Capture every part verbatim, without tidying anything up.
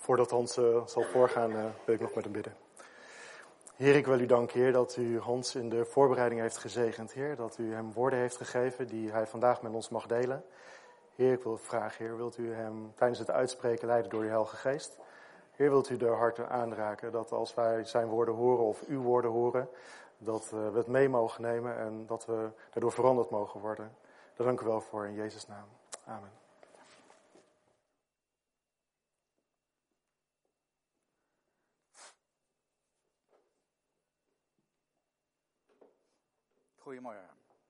Voordat Hans uh, zal voorgaan, uh, wil ik nog met hem bidden. Heer, ik wil u danken, Heer, dat u Hans in de voorbereiding heeft gezegend, Heer. Dat u hem woorden heeft gegeven die hij vandaag met ons mag delen. Heer, ik wil vragen, Heer, wilt u hem tijdens het uitspreken leiden door uw Heilige Geest? Heer, wilt u de harten aanraken, dat als wij zijn woorden horen of uw woorden horen, dat uh, we het mee mogen nemen en dat we daardoor veranderd mogen worden. Daar dank u wel voor in Jezus' naam. Amen. Goedemorgen.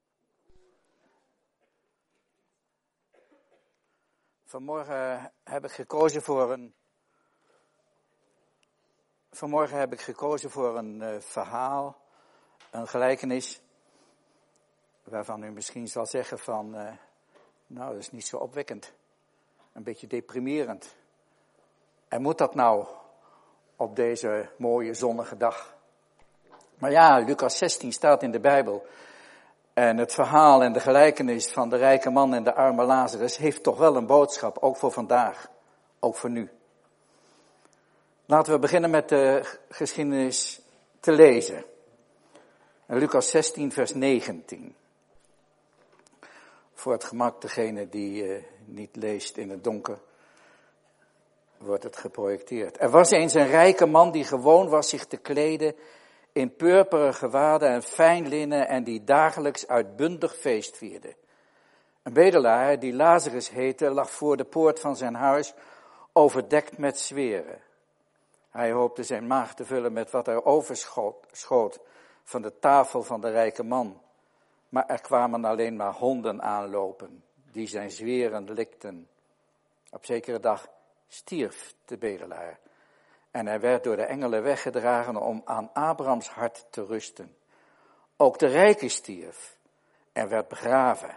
Vanmorgen heb ik gekozen voor een. Vanmorgen heb ik gekozen voor een uh, verhaal, een gelijkenis, waarvan u misschien zal zeggen van, uh, nou, dat is niet zo opwekkend, een beetje deprimerend. En moet dat nou op deze mooie zonnige dag? Maar ja, Lucas zestien staat in de Bijbel. En het verhaal en de gelijkenis van de rijke man en de arme Lazarus heeft toch wel een boodschap, ook voor vandaag, ook voor nu. Laten we beginnen met de geschiedenis te lezen. En Lucas zestien, vers negentien. Voor het gemak, degene die uh, niet leest in het donker, wordt het geprojecteerd. Er was eens een rijke man die gewoon was zich te kleden in purperen gewaden en fijn linnen en die dagelijks uitbundig feest vierde. Een bedelaar, die Lazarus heette, lag voor de poort van zijn huis, overdekt met zweren. Hij hoopte zijn maag te vullen met wat er overschoot van de tafel van de rijke man. Maar er kwamen alleen maar honden aanlopen, die zijn zweren likten. Op zekere dag stierf de bedelaar. En hij werd door de engelen weggedragen om aan Abrahams hart te rusten. Ook de rijke stierf en werd begraven.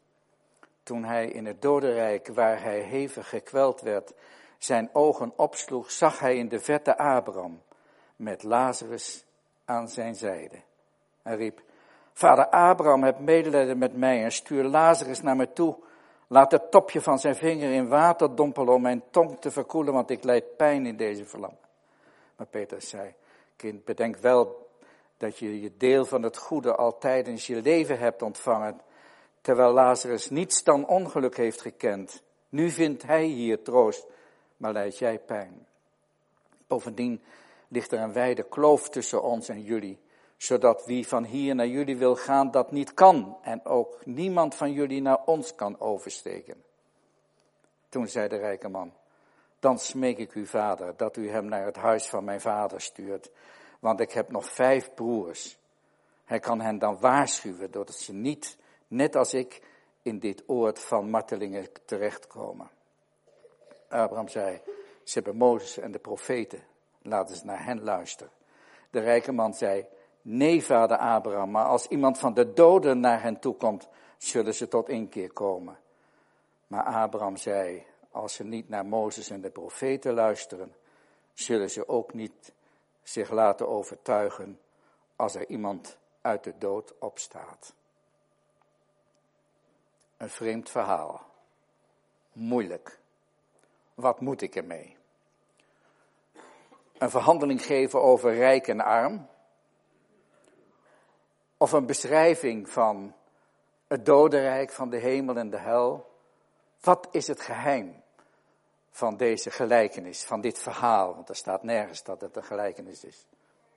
Toen hij in het dodenrijk, waar hij hevig gekweld werd, zijn ogen opsloeg, zag hij in de verte Abraham met Lazarus aan zijn zijde. Hij riep, vader Abraham, heb medelijden met mij en stuur Lazarus naar me toe. Laat het topje van zijn vinger in water dompelen om mijn tong te verkoelen, want ik lijd pijn in deze vlam. Maar Petrus zei, kind, bedenk wel dat je je deel van het goede al tijdens je leven hebt ontvangen, terwijl Lazarus niets dan ongeluk heeft gekend. Nu vindt hij hier troost, maar lijdt jij pijn. Bovendien ligt er een wijde kloof tussen ons en jullie, zodat wie van hier naar jullie wil gaan, dat niet kan. En ook niemand van jullie naar ons kan oversteken. Toen zei de rijke man, dan smeek ik u, vader, dat u hem naar het huis van mijn vader stuurt. Want ik heb nog vijf broers. Hij kan hen dan waarschuwen, doordat ze niet, net als ik, in dit oord van martelingen terechtkomen. Abraham zei, ze hebben Mozes en de profeten, laten ze naar hen luisteren. De rijke man zei, nee, vader Abraham, maar als iemand van de doden naar hen toe komt, zullen ze tot inkeer komen. Maar Abraham zei, als ze niet naar Mozes en de profeten luisteren, zullen ze ook niet zich laten overtuigen als er iemand uit de dood opstaat. Een vreemd verhaal. Moeilijk. Wat moet ik ermee? Een verhandeling geven over rijk en arm? Of een beschrijving van het dodenrijk, van de hemel en de hel? Wat is het geheim van deze gelijkenis, van dit verhaal? Want er staat nergens dat het een gelijkenis is.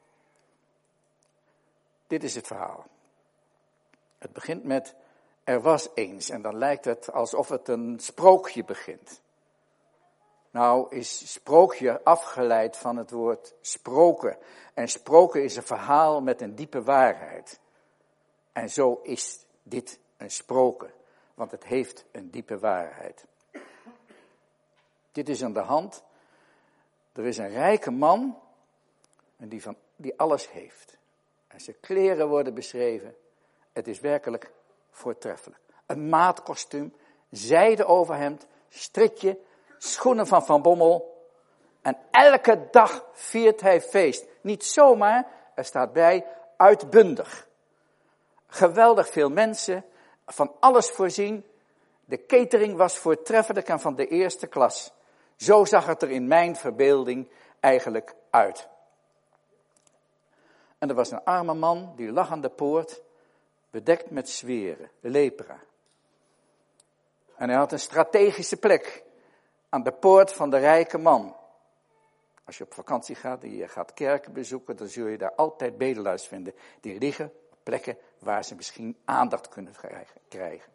Dit is het verhaal. Het begint met, er was eens, en dan lijkt het alsof het een sprookje begint. Nou is sprookje afgeleid van het woord sproken. En sproken is een verhaal met een diepe waarheid. En zo is dit een sproken, want het heeft een diepe waarheid. Dit is aan de hand. Er is een rijke man en die, van, die alles heeft. En zijn kleren worden beschreven. Het is werkelijk voortreffelijk. Een maatkostuum, zijden overhemd, strikje, schoenen van Van Bommel. En elke dag viert hij feest. Niet zomaar, er staat bij, uitbundig. Geweldig veel mensen, van alles voorzien. De catering was voortreffelijk en van de eerste klas. Zo zag het er in mijn verbeelding eigenlijk uit. En er was een arme man, die lag aan de poort, bedekt met zweren, lepra. En hij had een strategische plek aan de poort van de rijke man. Als je op vakantie gaat en je gaat kerken bezoeken, dan zul je daar altijd bedelaars vinden. Die liggen op plekken waar ze misschien aandacht kunnen krijgen.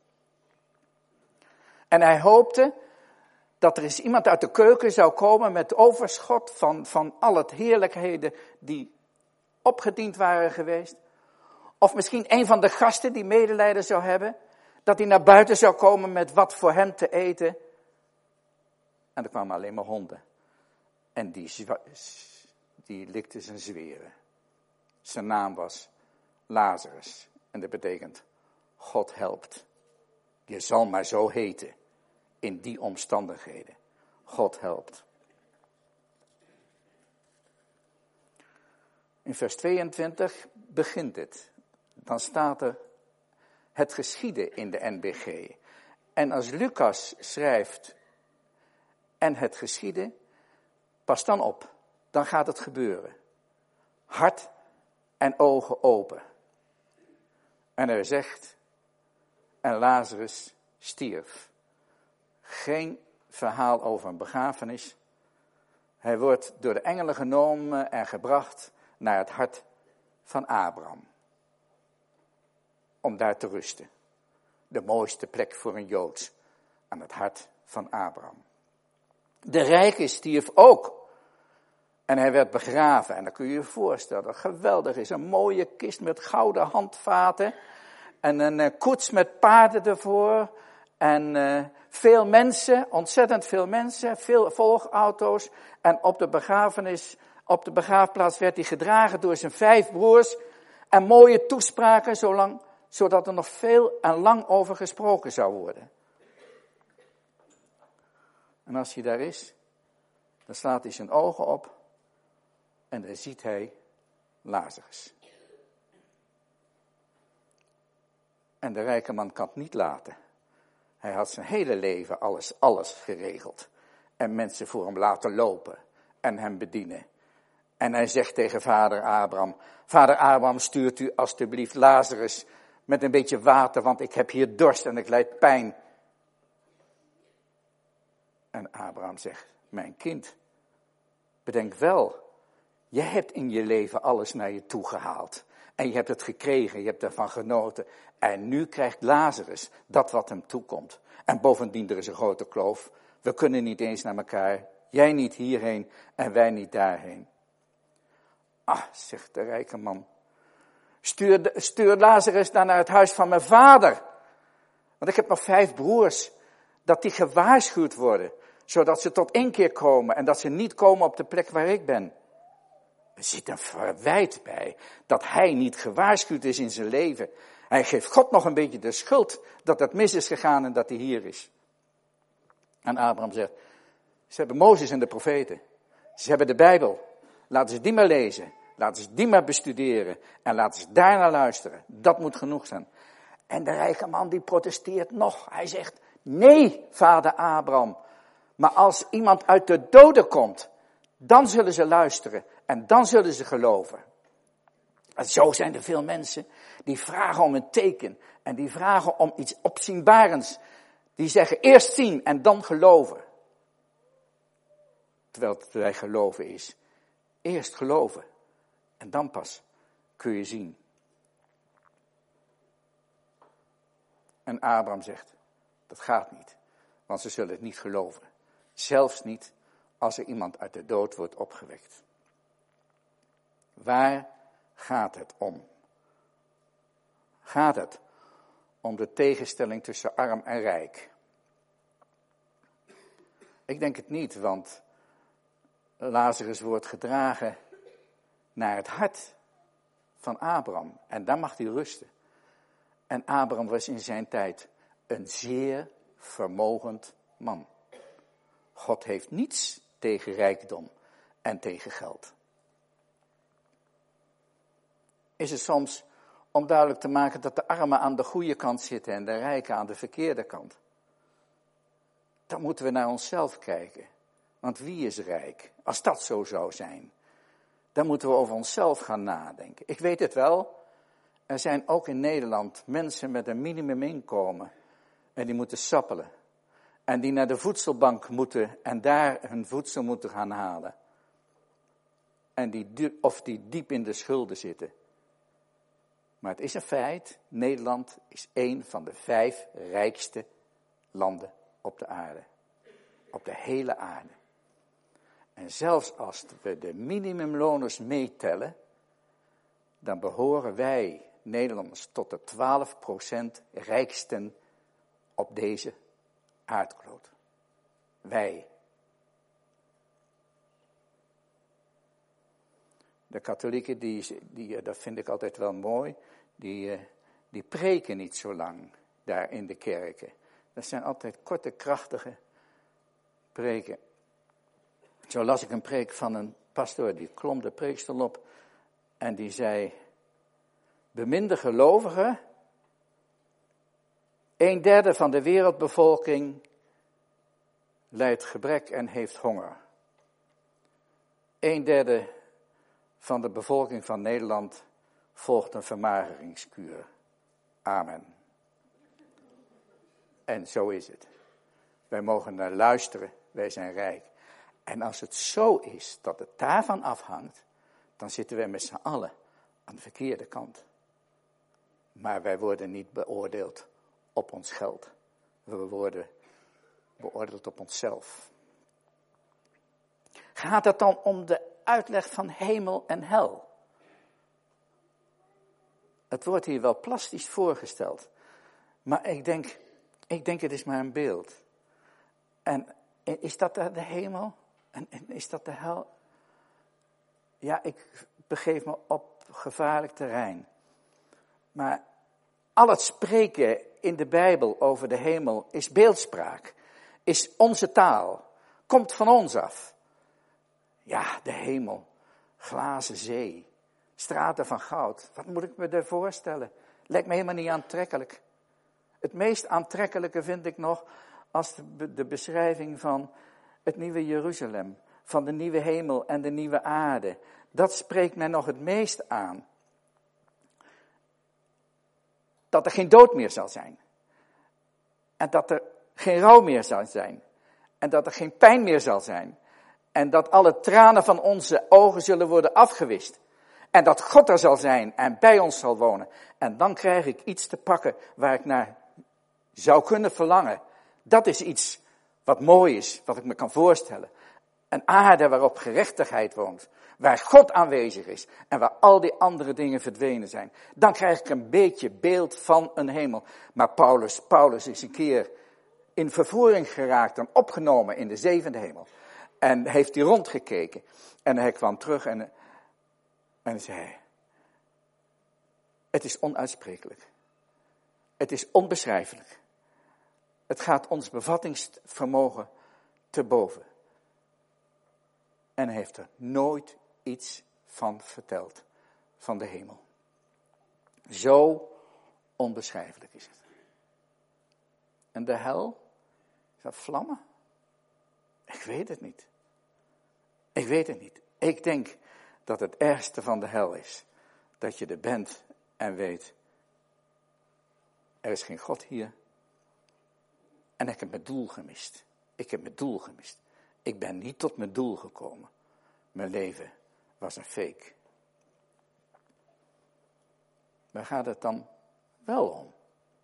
En hij hoopte dat er eens iemand uit de keuken zou komen met overschot van, van al het heerlijkheden die opgediend waren geweest. Of misschien een van de gasten die medelijden zou hebben, dat hij naar buiten zou komen met wat voor hem te eten. En er kwamen alleen maar honden. En die, die likte zijn zweren. Zijn naam was Lazarus. En dat betekent, God helpt. Je zal maar zo heten. In die omstandigheden. God helpt. In vers tweeëntwintig begint het. Dan staat er het geschieden in de N B G. En als Lucas schrijft en het geschieden, pas dan op, dan gaat het gebeuren. Hart en ogen open. En hij zegt, en Lazarus stierf. Geen verhaal over een begrafenis. Hij wordt door de engelen genomen en gebracht naar het hart van Abraham. Om daar te rusten. De mooiste plek voor een Jood. Aan het hart van Abraham. De rijke stierf ook. En hij werd begraven. En dan kun je je voorstellen, dat geweldig is. Een mooie kist met gouden handvaten. En een uh, koets met paarden ervoor. En uh, veel mensen, ontzettend veel mensen. Veel volgauto's. En op de begrafenis, op de begraafplaats werd hij gedragen door zijn vijf broers. En mooie toespraken, zolang, zodat er nog veel en lang over gesproken zou worden. En als hij daar is, dan slaat hij zijn ogen op. En dan ziet hij Lazarus. En de rijke man kan het niet laten. Hij had zijn hele leven alles, alles geregeld. En mensen voor hem laten lopen. En hem bedienen. En hij zegt tegen vader Abraham. Vader Abraham, stuurt u alstublieft Lazarus met een beetje water. Want ik heb hier dorst en ik lijd pijn. En Abraham zegt, mijn kind, bedenk wel. Je hebt in je leven alles naar je toe gehaald. En je hebt het gekregen, je hebt ervan genoten. En nu krijgt Lazarus dat wat hem toekomt. En bovendien, er is een grote kloof. We kunnen niet eens naar elkaar. Jij niet hierheen en wij niet daarheen. Ah, zegt de rijke man. Stuur, stuur Lazarus dan naar het huis van mijn vader. Want ik heb nog vijf broers. Dat die gewaarschuwd worden. Zodat ze tot één keer komen. En dat ze niet komen op de plek waar ik ben. Er zit een verwijt bij. Dat hij niet gewaarschuwd is in zijn leven. Hij geeft God nog een beetje de schuld. Dat het mis is gegaan en dat hij hier is. En Abraham zegt. Ze hebben Mozes en de profeten. Ze hebben de Bijbel. Laten ze die maar lezen. Laten ze die maar bestuderen. En laten ze daarnaar luisteren. Dat moet genoeg zijn. En de rijke man die protesteert nog. Hij zegt. Nee, vader Abraham. Maar als iemand uit de doden komt. Dan zullen ze luisteren. En dan zullen ze geloven. En zo zijn er veel mensen die vragen om een teken. En die vragen om iets opzienbarends. Die zeggen eerst zien en dan geloven. Terwijl het bij geloven is. Eerst geloven. En dan pas kun je zien. En Abraham zegt, dat gaat niet. Want ze zullen het niet geloven. Zelfs niet als er iemand uit de dood wordt opgewekt. Waar gaat het om? Gaat het om de tegenstelling tussen arm en rijk? Ik denk het niet, want Lazarus wordt gedragen naar het hart van Abraham. En daar mag hij rusten. En Abraham was in zijn tijd een zeer vermogend man. God heeft niets tegen rijkdom en tegen geld. Is het soms om duidelijk te maken dat de armen aan de goede kant zitten en de rijken aan de verkeerde kant? Dan moeten we naar onszelf kijken. Want wie is rijk? Als dat zo zou zijn, dan moeten we over onszelf gaan nadenken. Ik weet het wel, er zijn ook in Nederland mensen met een minimuminkomen en die moeten sappelen. En die naar de voedselbank moeten en daar hun voedsel moeten gaan halen. En die, of die diep in de schulden zitten. Maar het is een feit, Nederland is een van de vijf rijkste landen op de aarde. Op de hele aarde. En zelfs als we de minimumloners meetellen, dan behoren wij, Nederlanders, tot de twaalf procent rijksten op deze aardkloot. Wij. De katholieken, die, die, dat vind ik altijd wel mooi, die, die preken niet zo lang daar in de kerken. Dat zijn altijd korte, krachtige preken. Zo las ik een preek van een pastoor, die klom de preekstoel op en die zei: beminde gelovigen, een derde van de wereldbevolking lijdt gebrek en heeft honger. Een derde van de bevolking van Nederland volgt een vermageringskuur. Amen. En zo is het. Wij mogen naar luisteren, wij zijn rijk. En als het zo is dat het daarvan afhangt, dan zitten wij met z'n allen aan de verkeerde kant. Maar wij worden niet beoordeeld op ons geld. We worden beoordeeld op onszelf. Gaat het dan om de uitleg van hemel en hel? Het wordt hier wel plastisch voorgesteld. Maar ik denk, ik denk het is maar een beeld. En is dat de hemel? En, en is dat de hel? Ja, ik begeef me op gevaarlijk terrein. Maar al het spreken in de Bijbel over de hemel is beeldspraak. Is onze taal. Komt van ons af. Ja, de hemel. Glazen zee. Straten van goud. Wat moet ik me daar voorstellen? Lijkt me helemaal niet aantrekkelijk. Het meest aantrekkelijke vind ik nog als de, de beschrijving van het nieuwe Jeruzalem. Van de nieuwe hemel en de nieuwe aarde. Dat spreekt mij nog het meest aan. Dat er geen dood meer zal zijn. En dat er geen rouw meer zal zijn. En dat er geen pijn meer zal zijn. En dat alle tranen van onze ogen zullen worden afgewist. En dat God er zal zijn en bij ons zal wonen. En dan krijg ik iets te pakken waar ik naar zou kunnen verlangen. Dat is iets wat mooi is, wat ik me kan voorstellen. Een aarde waarop gerechtigheid woont. Waar God aanwezig is. En waar al die andere dingen verdwenen zijn. Dan krijg ik een beetje beeld van een hemel. Maar Paulus, Paulus is een keer in vervoering geraakt en opgenomen in de zevende hemel. En heeft hij rondgekeken. En hij kwam terug en, en zei: het is onuitsprekelijk. Het is onbeschrijfelijk. Het gaat ons bevattingsvermogen te boven. En hij heeft er nooit iets van verteld, van de hemel. Zo onbeschrijfelijk is het. En de hel? Is dat vlammen? Ik weet het niet. Ik weet het niet. Ik denk dat het ergste van de hel is dat je er bent en weet: er is geen God hier. En ik heb mijn doel gemist. Ik heb mijn doel gemist. Ik ben niet tot mijn doel gekomen. Mijn leven was een fake. Waar gaat het dan wel om?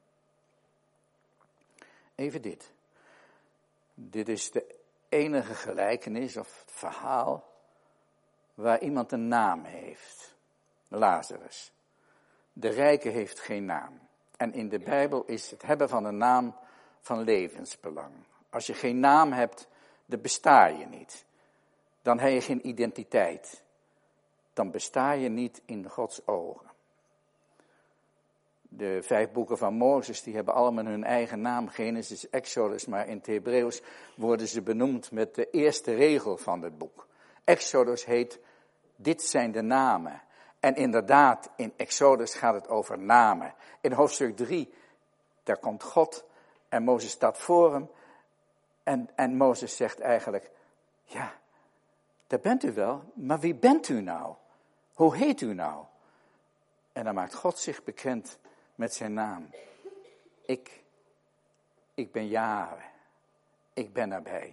Even dit. Dit is de enige gelijkenis of verhaal waar iemand een naam heeft. Lazarus. De rijke heeft geen naam. En in de Bijbel is het hebben van een naam van levensbelang. Als je geen naam hebt, dan besta je niet. Dan heb je geen identiteit. Dan besta je niet in Gods ogen. De vijf boeken van Mozes, die hebben allemaal hun eigen naam. Genesis, Exodus, maar in het Hebreeuws worden ze benoemd met de eerste regel van het boek. Exodus heet: dit zijn de namen. En inderdaad, in Exodus gaat het over namen. In hoofdstuk drie, daar komt God en Mozes staat voor hem. En, en Mozes zegt eigenlijk: Ja, daar bent u wel, maar wie bent u nou? Hoe heet u nou? En dan maakt God zich bekend met zijn naam. Ik, ik ben Jahwe. Ik ben erbij.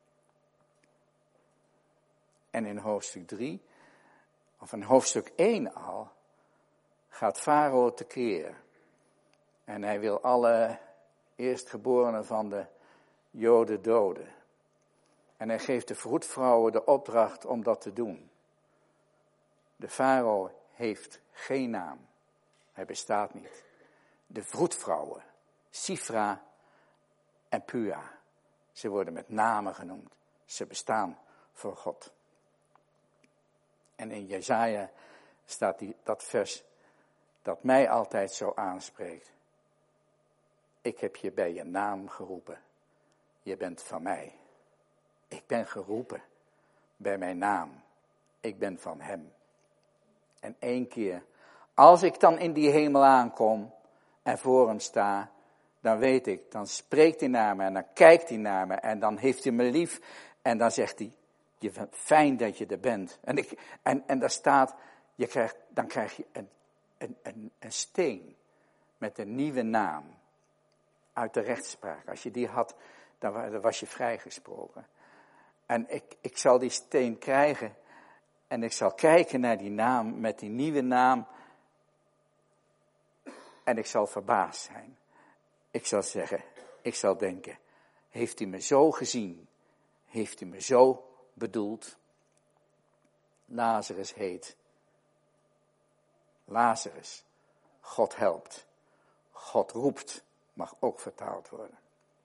En in hoofdstuk drie, of in hoofdstuk één al, gaat Farao tekeer. En hij wil alle eerstgeborenen van de Joden doden. En hij geeft de vroedvrouwen de opdracht om dat te doen. De farao heeft geen naam. Hij bestaat niet. De vroedvrouwen, Sifra en Pua, ze worden met namen genoemd. Ze bestaan voor God. En in Jesaja staat die, dat vers dat mij altijd zo aanspreekt. Ik heb je bij je naam geroepen. Je bent van mij. Ik ben geroepen bij mijn naam. Ik ben van hem. En één keer, als ik dan in die hemel aankom en voor hem sta, dan weet ik, dan spreekt hij naar me en dan kijkt hij naar me en dan heeft hij me lief en dan zegt hij, je vindt fijn dat je er bent. En, ik, en, en daar staat, je krijgt, dan krijg je een, een, een, een steen met een nieuwe naam uit de rechtspraak. Als je die had, dan was je vrijgesproken. En ik, ik zal die steen krijgen en ik zal kijken naar die naam, met die nieuwe naam. En ik zal verbaasd zijn. Ik zal zeggen, ik zal denken, heeft hij me zo gezien? Heeft hij me zo bedoeld? Lazarus heet. Lazarus, God helpt. God roept, mag ook vertaald worden.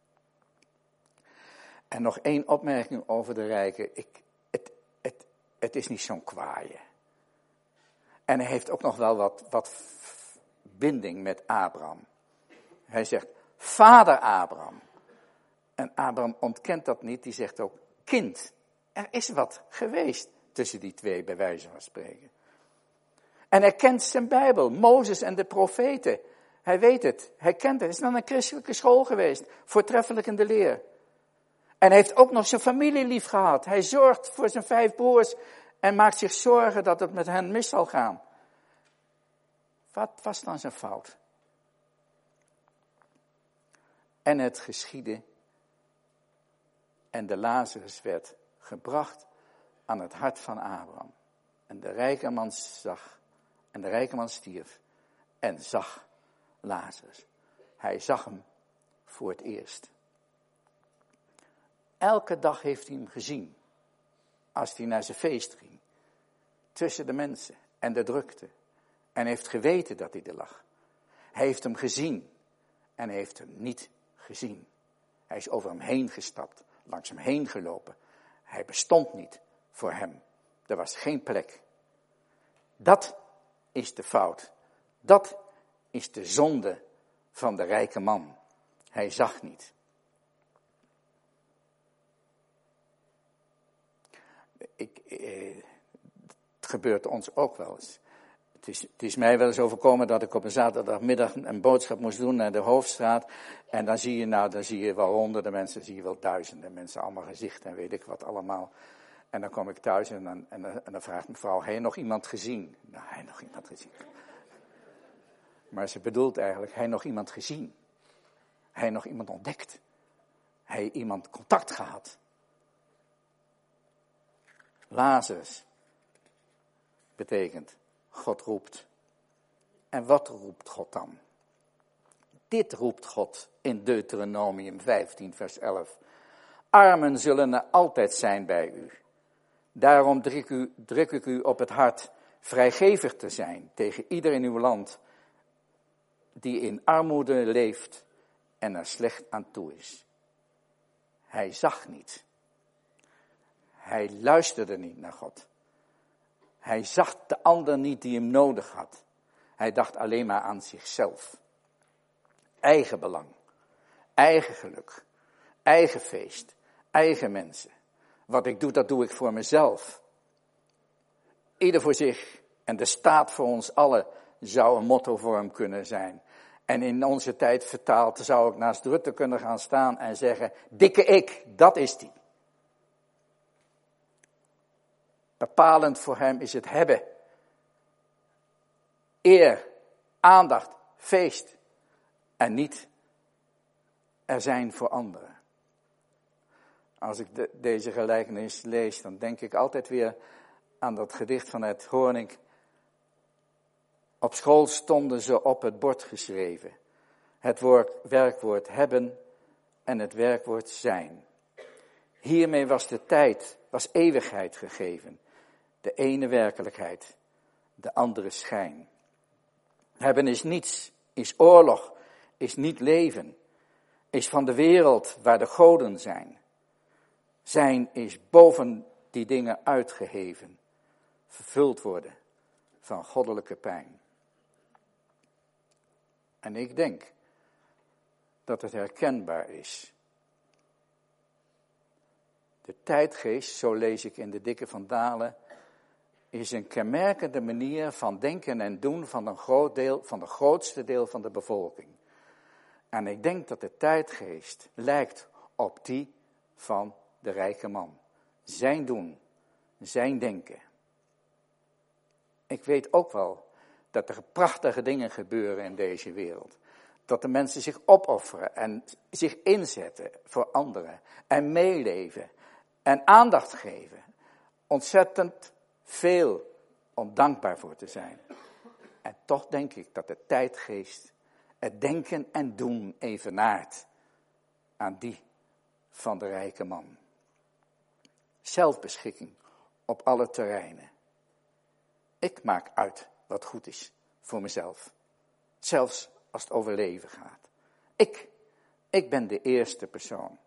En nog één opmerking over de rijken. Ik, het, het, het is niet zo'n kwaaie. En hij heeft ook nog wel wat, wat binding met Abraham. Hij zegt, vader Abraham. En Abraham ontkent dat niet, die zegt ook, kind. Er is wat geweest tussen die twee, bij wijze van spreken. En hij kent zijn Bijbel, Mozes en de profeten. Hij weet het, hij kent het. Hij is naar een christelijke school geweest, voortreffelijk in de leer. En hij heeft ook nog zijn familie lief gehad. Hij zorgt voor zijn vijf broers en maakt zich zorgen dat het met hen mis zal gaan. Wat was dan zijn fout? En het geschiedde en de Lazarus werd gebracht aan het hart van Abraham. En de rijke man zag, en de rijke man stierf en zag Lazarus. Hij zag hem voor het eerst. Elke dag heeft hij hem gezien, als hij naar zijn feest ging, tussen de mensen en de drukte. En heeft geweten dat hij er lag. Hij heeft hem gezien en hij heeft hem niet gezien. Hij is over hem heen gestapt, langs hem heen gelopen. Hij bestond niet voor hem. Er was geen plek. Dat is de fout. Dat is de zonde van de rijke man. Hij zag niet. Ik, eh, het gebeurt ons ook wel eens. Het is, het is mij wel eens overkomen dat ik op een zaterdagmiddag een boodschap moest doen naar de Hoofdstraat. En dan zie je, nou, dan zie je wel honderden mensen, zie je wel duizenden mensen, allemaal gezichten en weet ik wat allemaal. En dan kom ik thuis en dan, en dan, en dan vraagt mevrouw, heb je nog iemand gezien? Nou, heb je nog iemand gezien? Maar ze bedoelt eigenlijk, heb je nog iemand gezien? Heb je nog iemand ontdekt? Heb je iemand contact gehad? Lazarus betekent, God roept. En wat roept God dan? Dit roept God in Deuteronomium vijftien vers elf. Armen zullen er altijd zijn bij u. Daarom druk, u, druk ik u op het hart vrijgevig te zijn tegen ieder in uw land die in armoede leeft en er slecht aan toe is. Hij zag niet. Hij luisterde niet naar God. Hij zag de ander niet die hem nodig had. Hij dacht alleen maar aan zichzelf. Eigen belang, eigen geluk, eigen feest, eigen mensen. Wat ik doe, dat doe ik voor mezelf. Ieder voor zich en de staat voor ons allen zou een motto voor hem kunnen zijn. En in onze tijd vertaald zou ik naast Rutte kunnen gaan staan en zeggen, dikke ik, dat is die. Bepalend voor hem is het hebben. Eer, aandacht, feest. En niet er zijn voor anderen. Als ik de, deze gelijkenis lees, dan denk ik altijd weer aan dat gedicht van Ed Hoornik. Op school stonden ze op het bord geschreven. Het woord, werkwoord hebben en het werkwoord zijn. Hiermee was de tijd, was eeuwigheid gegeven. De ene werkelijkheid, de andere schijn. Hebben is niets, is oorlog, is niet leven. Is van de wereld waar de goden zijn. Zijn is boven die dingen uitgeheven. Vervuld worden van goddelijke pijn. En ik denk dat het herkenbaar is. De tijdgeest, zo lees ik in de Dikke van Dalen, is een kenmerkende manier van denken en doen van een groot deel, van de grootste deel van de bevolking. En ik denk dat de tijdgeest lijkt op die van de rijke man. Zijn doen, zijn denken. Ik weet ook wel dat er prachtige dingen gebeuren in deze wereld. Dat de mensen zich opofferen en zich inzetten voor anderen. En meeleven en aandacht geven. Ontzettend veel om dankbaar voor te zijn. En toch denk ik dat de tijdgeest het denken en doen evenaart aan die van de rijke man. Zelfbeschikking op alle terreinen. Ik maak uit wat goed is voor mezelf. Zelfs als het over leven gaat. Ik, ik ben de eerste persoon.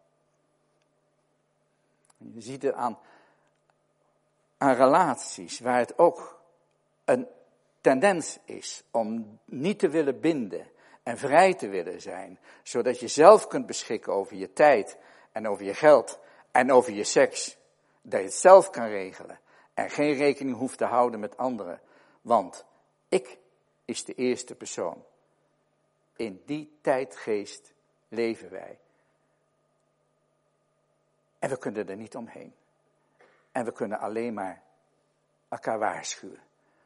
Je ziet het aan, aan relaties waar het ook een tendens is om niet te willen binden en vrij te willen zijn. Zodat je zelf kunt beschikken over je tijd en over je geld en over je seks. Dat je het zelf kan regelen en geen rekening hoeft te houden met anderen. Want ik is de eerste persoon. In die tijdgeest leven wij. En we kunnen er niet omheen. En we kunnen alleen maar elkaar waarschuwen.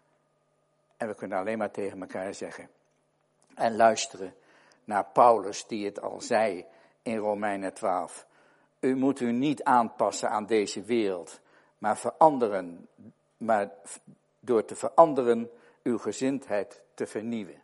En we kunnen alleen maar tegen elkaar zeggen. En luisteren naar Paulus die het al zei in Romeinen twaalf. U moet u niet aanpassen aan deze wereld, maar veranderen, maar door te veranderen uw gezindheid te vernieuwen.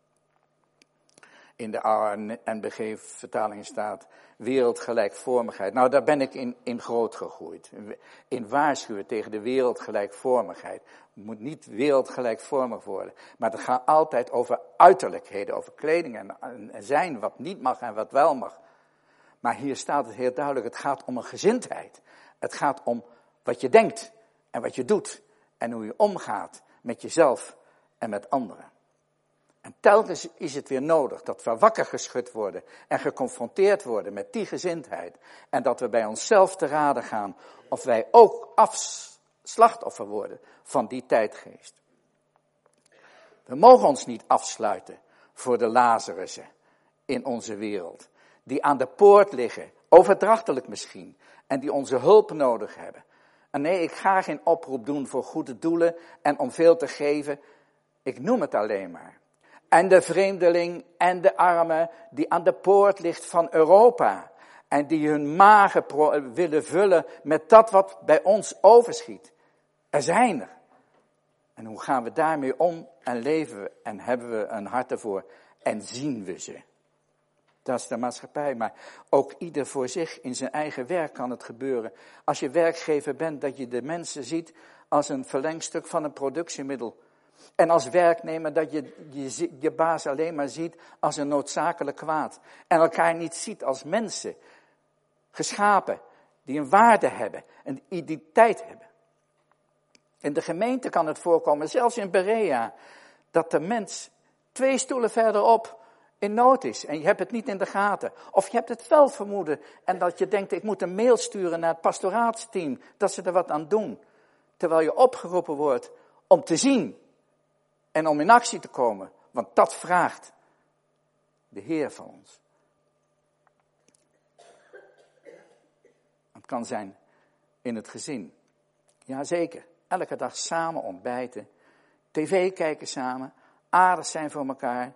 In de A N B G-vertaling staat wereldgelijkvormigheid. Nou, daar ben ik in, in groot gegroeid. In waarschuwen tegen de wereldgelijkvormigheid. Het moet niet wereldgelijkvormig worden. Maar het gaat altijd over uiterlijkheden, over kleding en, en zijn, wat niet mag en wat wel mag. Maar hier staat het heel duidelijk, het gaat om een gezindheid. Het gaat om wat je denkt en wat je doet. En hoe je omgaat met jezelf en met anderen. En telkens is het weer nodig dat we wakker geschud worden en geconfronteerd worden met die gezindheid. En dat we bij onszelf te raden gaan of wij ook afs- slachtoffer worden van die tijdgeest. We mogen ons niet afsluiten voor de Lazarussen in onze wereld. Die aan de poort liggen, overdrachtelijk misschien, en die onze hulp nodig hebben. En nee, ik ga geen oproep doen voor goede doelen en om veel te geven. Ik noem het alleen maar. En de vreemdeling en de arme die aan de poort ligt van Europa. En die hun magen pro- willen vullen met dat wat bij ons overschiet. Er zijn er. En hoe gaan we daarmee om en leven we en hebben we een hart ervoor en zien we ze. Dat is de maatschappij, maar ook ieder voor zich in zijn eigen werk kan het gebeuren. Als je werkgever bent, dat je de mensen ziet als een verlengstuk van een productiemiddel. En als werknemer dat je, je je baas alleen maar ziet als een noodzakelijk kwaad. En elkaar niet ziet als mensen, geschapen, die een waarde hebben, een identiteit hebben. In de gemeente kan het voorkomen, zelfs in Berea, dat de mens twee stoelen verderop in nood is. En je hebt het niet in de gaten. Of je hebt het wel vermoeden en dat je denkt, ik moet een mail sturen naar het pastoraatsteam, dat ze er wat aan doen. Terwijl je opgeroepen wordt om te zien en om in actie te komen. Want dat vraagt de Heer van ons. Het kan zijn in het gezin. Jazeker, elke dag samen ontbijten, tv kijken samen, aardig zijn voor elkaar.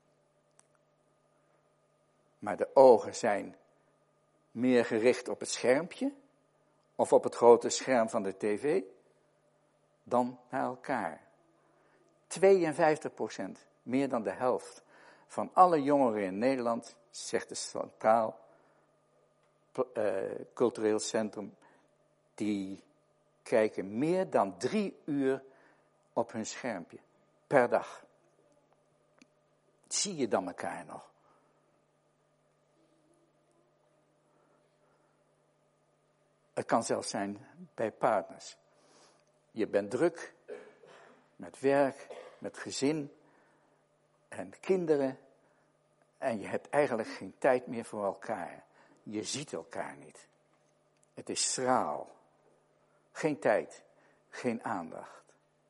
Maar de ogen zijn meer gericht op het schermpje of op het grote scherm van de tv dan naar elkaar. tweeënvijftig procent, meer dan de helft van alle jongeren in Nederland, zegt het Centraal uh, Cultureel Centrum, die kijken meer dan drie uur op hun schermpje per dag. Zie je dan elkaar nog? Het kan zelfs zijn bij partners. Je bent druk met werk, met gezin en kinderen en je hebt eigenlijk geen tijd meer voor elkaar. Je ziet elkaar niet. Het is schraal. Geen tijd, geen aandacht.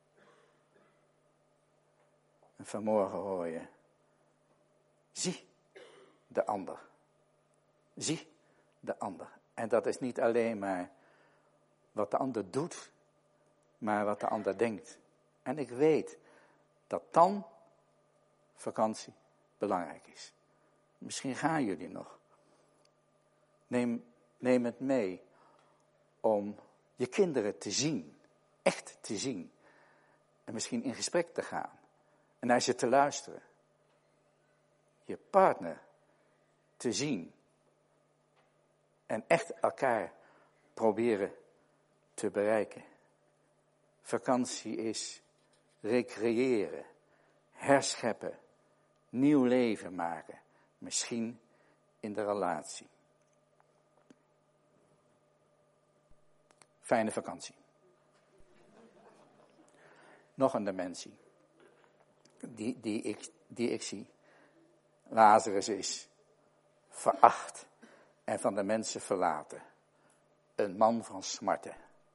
En vanmorgen hoor je, zie de ander. Zie de ander. En dat is niet alleen maar wat de ander doet, maar wat de ander denkt. En ik weet dat dan vakantie belangrijk is. Misschien gaan jullie nog. Neem, neem het mee om je kinderen te zien, echt te zien. En misschien in gesprek te gaan. En naar ze te luisteren. Je partner te zien. En echt elkaar proberen te bereiken. Vakantie is recreëren, herscheppen, nieuw leven maken. Misschien in de relatie. Fijne vakantie. Nog een dimensie. Die, die, ik, die ik zie. Lazarus is veracht en van de mensen verlaten. Een man van smarten.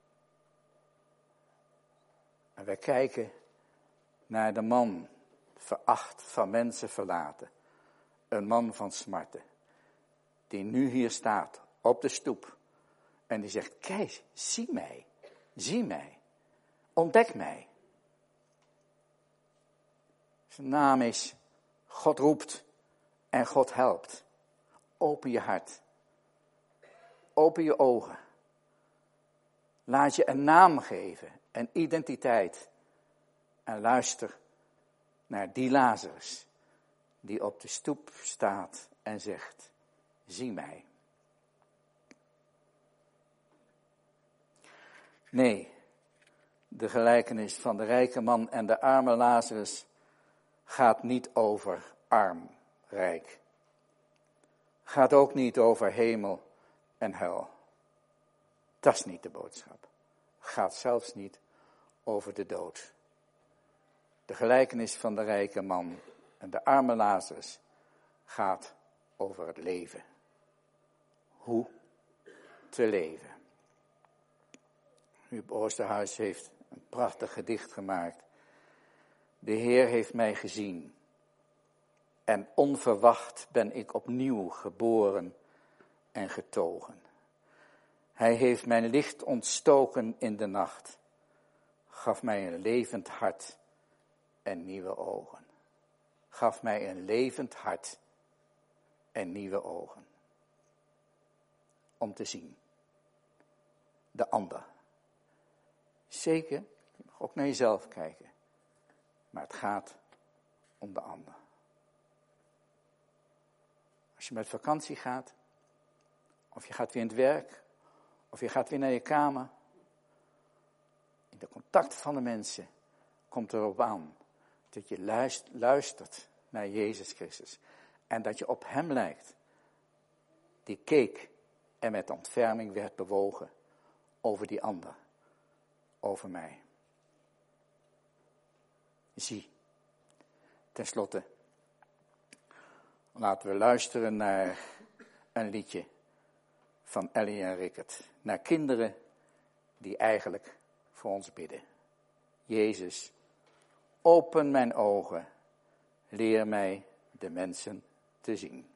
En wij kijken naar de man, veracht, van mensen verlaten. Een man van smarten. Die nu hier staat, op de stoep. En die zegt, kijk, zie mij. Zie mij. Ontdek mij. Zijn naam is God roept en God helpt. Open je hart. Open je ogen. Laat je een naam geven, een identiteit. En luister naar die Lazarus die op de stoep staat en zegt, zie mij. Nee, de gelijkenis van de rijke man en de arme Lazarus gaat niet over arm, rijk. Gaat ook niet over hemel en hel. Dat is niet de boodschap. Gaat zelfs niet over de dood. De gelijkenis van de rijke man en de arme Lazarus gaat over het leven. Hoe te leven. Huub Oosterhuis heeft een prachtig gedicht gemaakt. De Heer heeft mij gezien. En onverwacht ben ik opnieuw geboren en getogen. Hij heeft mijn licht ontstoken in de nacht. Gaf mij een levend hart en nieuwe ogen. Gaf mij een levend hart en nieuwe ogen. Om te zien. De ander. Zeker, je mag ook naar jezelf kijken. Maar het gaat om de ander. Als je met vakantie gaat, of je gaat weer in het werk, of je gaat weer naar je kamer. In de contact van de mensen komt erop aan dat je luistert naar Jezus Christus. En dat je op hem lijkt. Die keek en met ontferming werd bewogen over die ander. Over mij. Zie. Ten slotte. Laten we luisteren naar een liedje van Ellie en Rickert. Naar kinderen die eigenlijk voor ons bidden. Jezus, open mijn ogen. Leer mij de mensen te zien.